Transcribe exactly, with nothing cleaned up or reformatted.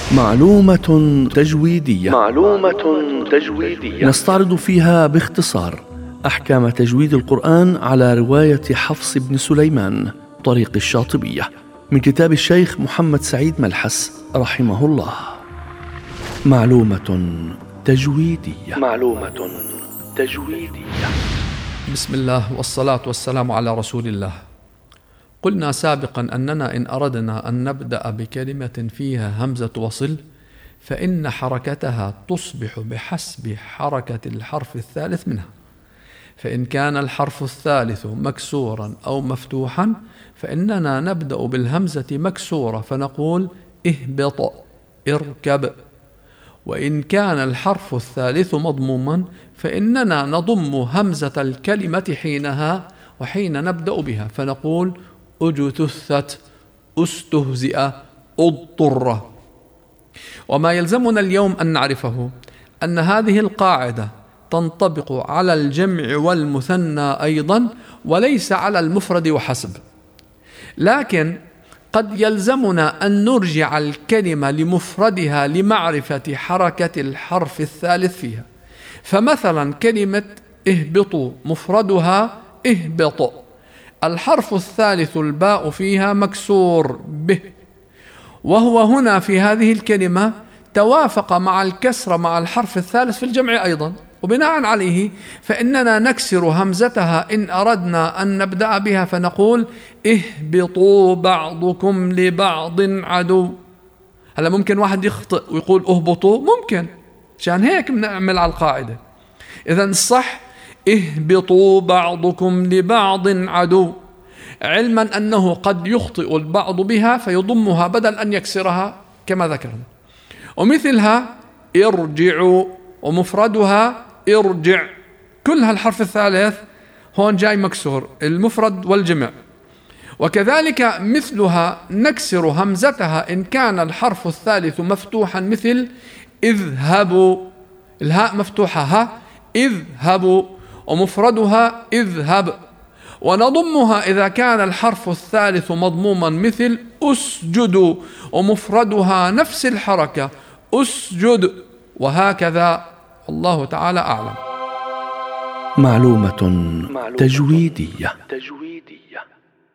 معلومة تجويدية. معلومة تجويدية نستعرض فيها باختصار أحكام تجويد القرآن على رواية حفص بن سليمان طريق الشاطبية من كتاب الشيخ محمد سعيد ملحس رحمه الله. معلومة تجويدية. معلومة تجويدية. بسم الله والصلاة والسلام على رسول الله. قلنا سابقا أننا إن أردنا أن نبدأ بكلمة فيها همزة وصل فإن حركتها تصبح بحسب حركة الحرف الثالث منها، فإن كان الحرف الثالث مكسورا أو مفتوحا فإننا نبدأ بالهمزة مكسورة فنقول اهبط اركب، وإن كان الحرف الثالث مضموما فإننا نضم همزة الكلمة حينها وحين نبدأ بها فنقول اجتثت استهزئ اضطر. وما يلزمنا اليوم أن نعرفه أن هذه القاعدة تنطبق على الجمع والمثنى أيضا وليس على المفرد وحسب، لكن قد يلزمنا أن نرجع الكلمة لمفردها لمعرفة حركة الحرف الثالث فيها. فمثلا كلمة اهبطوا مفردها اهبط، الحرف الثالث الباء فيها مكسور به، وهو هنا في هذه الكلمة توافق مع الكسر مع الحرف الثالث في الجمع أيضا، وبناء عليه فإننا نكسر همزتها إن أردنا أن نبدأ بها فنقول اهبطوا بعضكم لبعض عدو. هلا ممكن واحد يخطئ ويقول اهبطوا، ممكن، عشان هيك بنعمل على القاعدة. إذن الصح اهبطوا بعضكم لبعض عدو، علما أنه قد يخطئ البعض بها فيضمها بدل أن يكسرها كما ذكرنا. ومثلها ارجعوا ومفردها ارجع، كلها الحرف الثالث هون جاي مكسور المفرد والجمع. وكذلك مثلها نكسر همزتها إن كان الحرف الثالث مفتوحا مثل اذهبوا، الهاء مفتوحة ها اذهبوا ومفردها اذهب، ونضمها إذا كان الحرف الثالث مضموما مثل اسجدوا ومفردها نفس الحركة اسجد، وهكذا. والله تعالى أعلم. معلومة تجويدية. تجويدية.